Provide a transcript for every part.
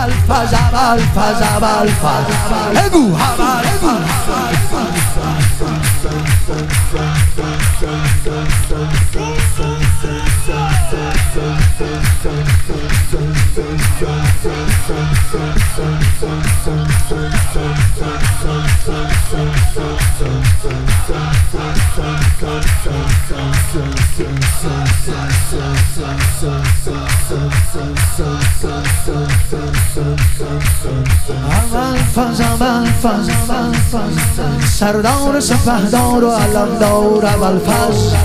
ابوالفضل بگو سردار سپهدار و علمدار ابوالفضل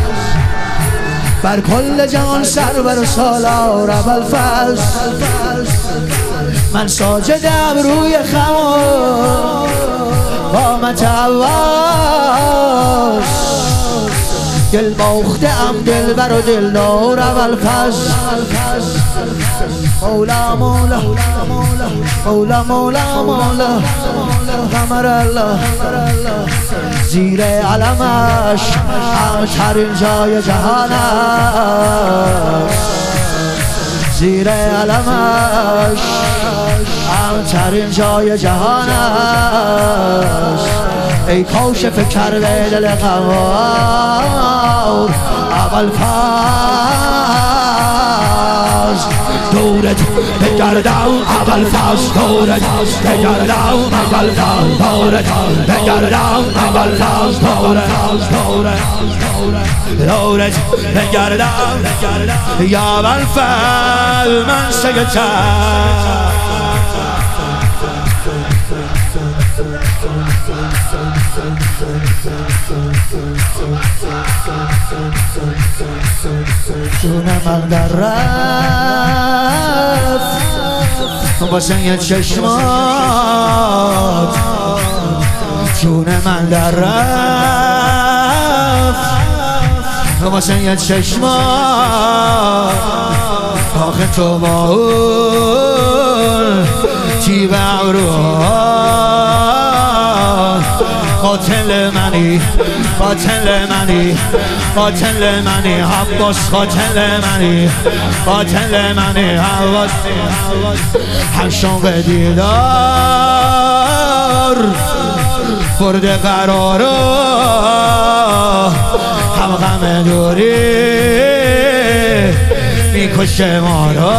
بر کل جهان سرور و سالار ابوالفضل من ساجد ابروی خمار قامت عواش دل باخته ام دلبر و دلدار ابوالفضل مولا مولا مولا مولا مولا قمر الله زیر علمش همترین جای جهان است زیر علمش همترین جای جهان است ای کاشف کرده دل غمار ابوالفضل دورت بگردم ابوالفضل دورت بگردم ابوالفضل دورت بگردم ابوالفضل دورت بگردم یا ابوالفضل من سگتم جون من در رفت واسه یه چشمات جون من در رفت واسه یه چشمات آخه تو با اون تیب عروان قاتل منی قاتل منی قاتل منی عباس قاتل منی قاتل منی عباس هم شوق دیدار برده قرارو هم غم دوری میکشه ما رو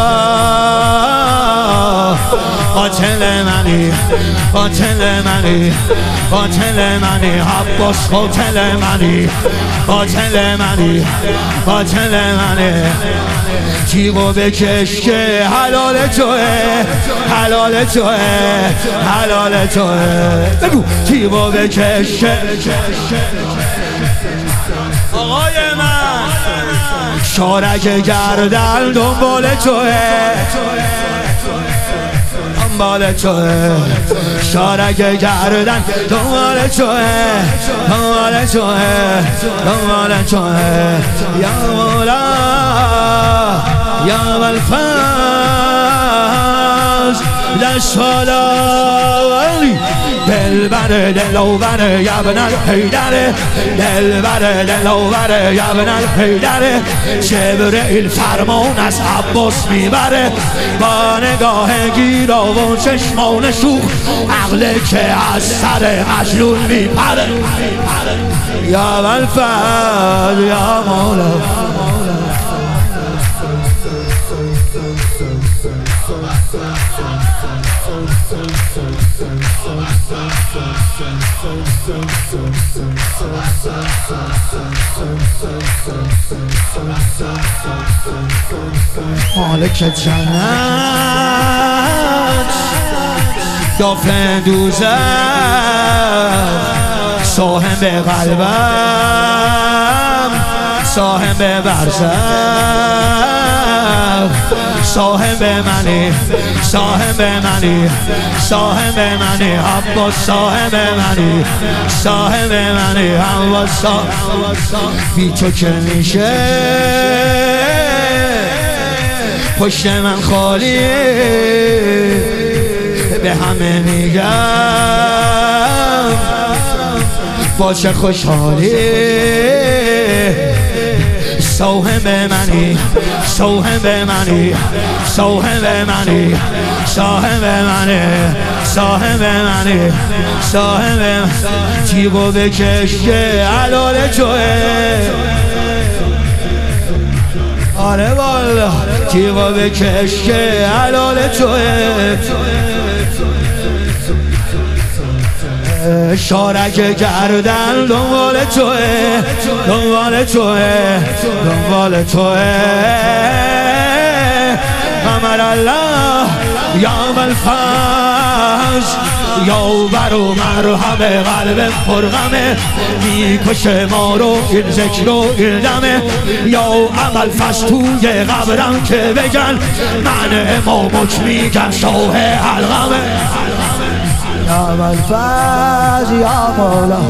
قاتل منی قاتل منی قاتل منی عباس قاتل منی قاتل منی قاتل منی تیغو بکش که حلال توه حلال توه حلال توه بگو تیغو بکش که آقای من شارک گردن دنبال توه دنبال توه شارک گردن دنبال توه دنبال توه دنبال توه یا مولا یا ابوالفضل دست بالا دلبر دلوبر یبن الحیدر دلبر دلوبر یبن الحیدر جبرئیل فرمان از عباس میبره با نگاه گیرا و چشمان شوخ عقل که از سر مجنون میپره یا ابوالفضل یا مولا مالک جنت دافن دوزخ صاحب قلبم صاحب برزخ صاحب منی صاحب منی صاحب منی عباس صاحب منی صاحب منی عباس بی تو که میشه پشت من خالیه به همه میگم با چه خوشحالیه صاحب منی صاحب منی صاحب منی صاحب منه صاحب منه صاحب من تیغو بکش که حلال توه آره والا تیغو بکش که حلال توه شارک گردن دنبال توه دنبال توه دنبال توه قمر الله یا الفجر یا برو مرحمه قلب پرغمه میکشه ما رو این ذکر و این دمه یا عمل فست توی قبرم که بگن من امامک میگم شاه حلقمه یا الفجر یا مولا